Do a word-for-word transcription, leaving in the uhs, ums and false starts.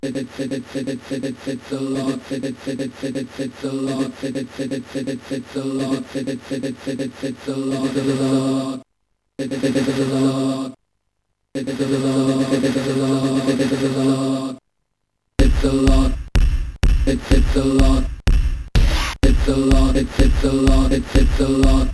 It's it's it's it's it's it's a lot. It's it's it's it's a lot. It's it's it's it's a lot. It's it's it's it's a lot. It's a lot. It's it's a lot. It's a lot. It's a lot. It's a lot. It's it's a lot. It's a lot. It's it's a lot. It's it's a lot.